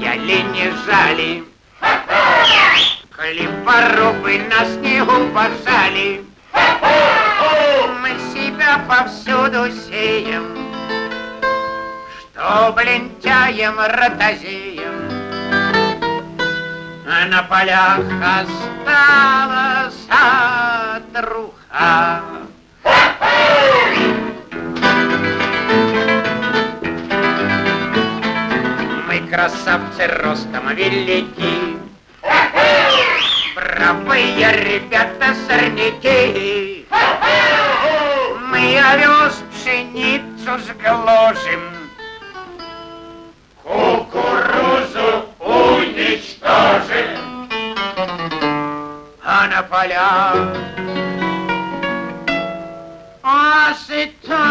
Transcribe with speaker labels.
Speaker 1: стояли, не жали. Хлеборобы на снегу пожали. Мы себя повсюду сеем, чтоб лентяем, ротозеем. А на полях осталась труха. Мы красавцы ростом велики, бравые ребята сорняки. Мы овес пшеницу сгложим, кукурузу уничтожим. А на полях осыпь